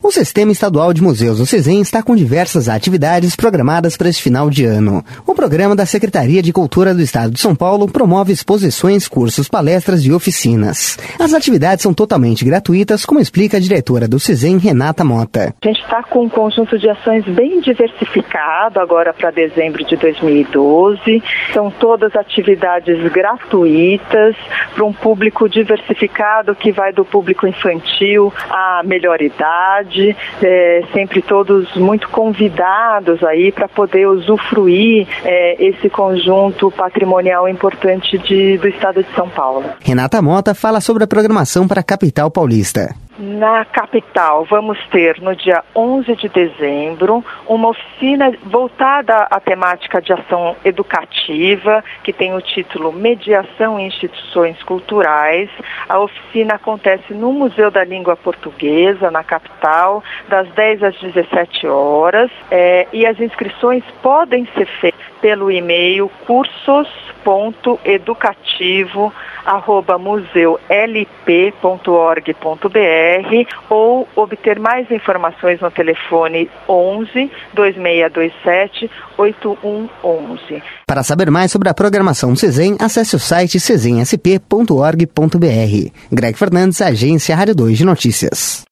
O Sistema Estadual de Museus do CISEM está com diversas atividades programadas para este final de ano. O programa da Secretaria de Cultura do Estado de São Paulo promove exposições, cursos, palestras e oficinas. As atividades são totalmente gratuitas, como explica a diretora do CISEM, Renata Mota. A gente está com um conjunto de ações bem diversificado agora para dezembro de 2012. São todas atividades gratuitas para um público diversificado que vai do público infantil à melhor idade. Sempre todos muito convidados aí para poder usufruir esse conjunto patrimonial importante do estado de São Paulo. Renata Mota fala sobre a programação para a capital paulista. Na capital, vamos ter no dia 11 de dezembro uma oficina voltada à temática de ação educativa, que tem o título Mediação em Instituições Culturais. A oficina acontece no Museu da Língua Portuguesa, na capital, das 10 às 17 horas, e as inscrições podem ser feitas pelo e-mail cursos.educativo@museulp.org.br ou obter mais informações no telefone 11 2627 8111. Para saber mais sobre a programação do CISEM, acesse o site cizemsp.org.br. Greg Fernandes, Agência Rádio 2 de Notícias.